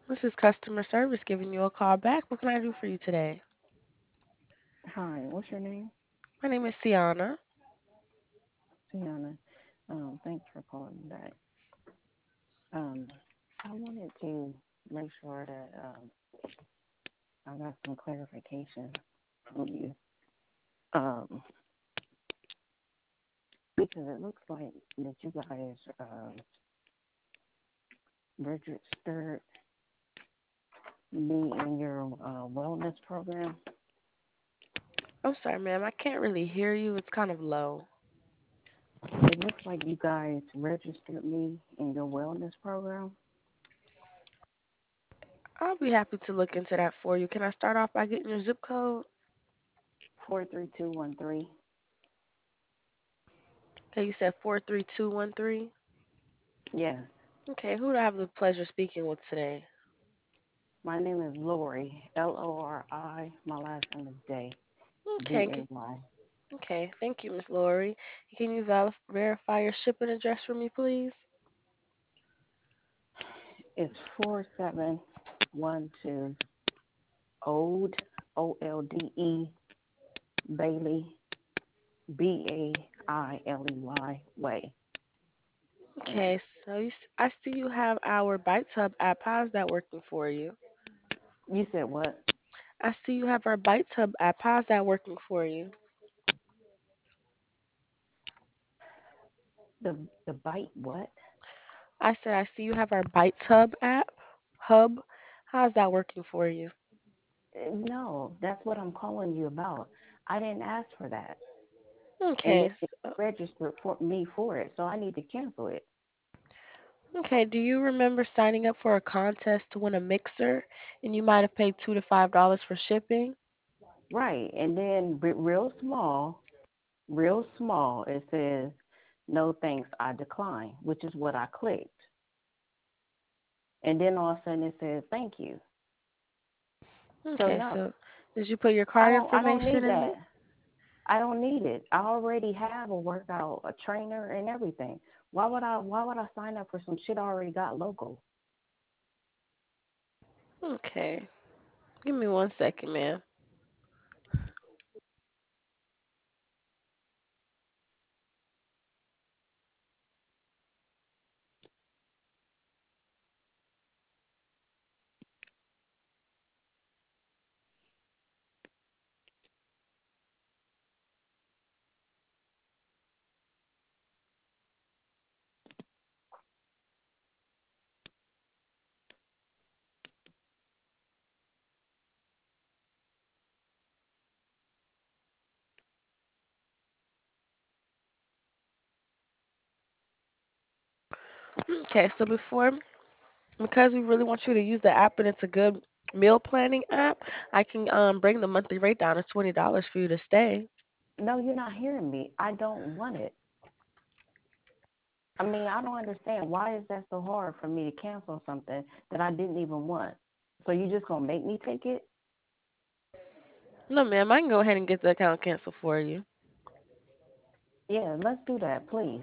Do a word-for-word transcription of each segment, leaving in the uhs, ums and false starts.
This is customer service giving you a call back. What can I do for you today? Hi, what's your name? My name is Siana. Tiana. Um, thanks for calling me back. Um, I wanted to make sure that um, I got some clarification from you. Um, because it looks like that you guys um, registered me in your uh, wellness program. I'm sorry, ma'am. I can't really hear you. It's kind of low. It looks like you guys registered me in your wellness program. I'll be happy to look into that for you. Can I start off by getting your zip code? four three two one three. Okay, you said four three two one three. Yes. Okay, who do I have the pleasure speaking with today? My name is Lori, L O R I. My last name is Day, Okay, D g- A Y. okay. Thank you, Miss Lori. Can you val- verify your shipping address for me, please? It's four seven one two Old, O L D E, Bailey, B A I L E Y, Way. Okay, so you, s- I see you have our Bite Hub app. How's that working for you? You said what? I see you have our Bite Hub app. How's that working for you? The the bite what? I said I see you have our Bite Hub app. Hub. How's that working for you? Uh, No, that's what I'm calling you about. I didn't ask for that, and Okay. it, it So, registered for me for it, so I need to cancel it. okay. Do you remember signing up for a contest to win a mixer, and you might have paid two to five dollars for shipping? Right, and then re- real small, real small, it says, "No thanks, I decline," which is what I clicked, and then all of a sudden it says, "Thank you." So Okay. no, So, did you put your I card don't I don't information need in? that. I don't need it. I already have a workout, a trainer and everything. Why would I why would I sign up for some shit I already got local? Okay. Give me one second, ma'am. Okay. So before, because we really want you to use the app and it's a good meal planning app, I can um bring the monthly rate down to twenty dollars for you to stay. No, you're not hearing me. I don't want it. I mean, I don't understand why is that so hard for me to cancel something that I didn't even want. So you just gonna make me take it? No, ma'am. I can go ahead and get the account canceled for you. Yeah, let's do that, please.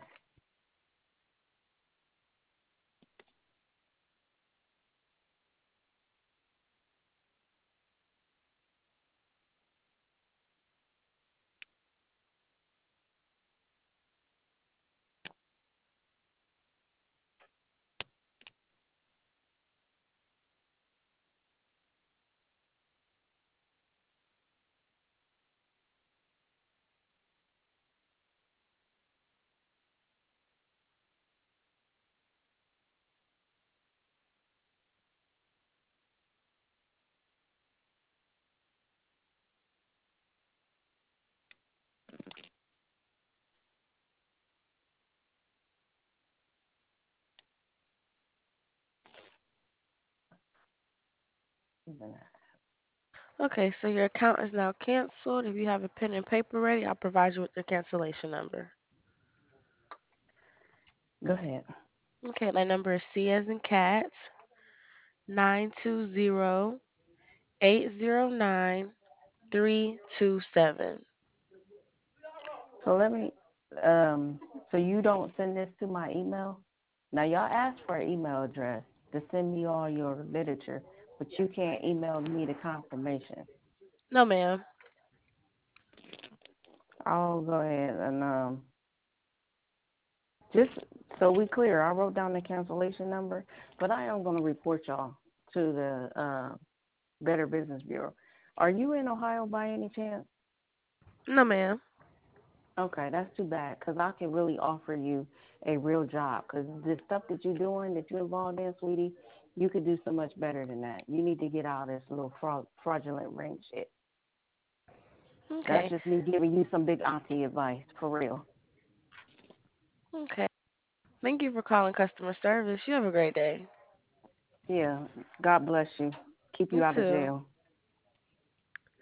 Okay, so your account is now canceled. If you have a pen and paper ready, I'll provide you with your cancellation number. Go ahead. Okay, my number is C as in cat, nine two zero eight zero nine three two seven. So let me um so you don't send this to my email? Now y'all asked for an email address. to send me all your literature, but you can't email me the confirmation. No, ma'am. I'll go ahead and um, just so we clear, I wrote down the cancellation number, but I am going to report y'all to the uh, Better Business Bureau. Are you in Ohio by any chance? No, ma'am. Okay, that's too bad because I can really offer you a real job because the stuff that you're doing, that you're involved in, sweetie, you could do so much better than that. You need to get out of this little fraud, fraudulent ring shit. That's Okay. just me giving you some big auntie advice, for real. Okay. Thank you for calling customer service. You have a great day. Yeah, God bless you. Keep You you out of too. jail.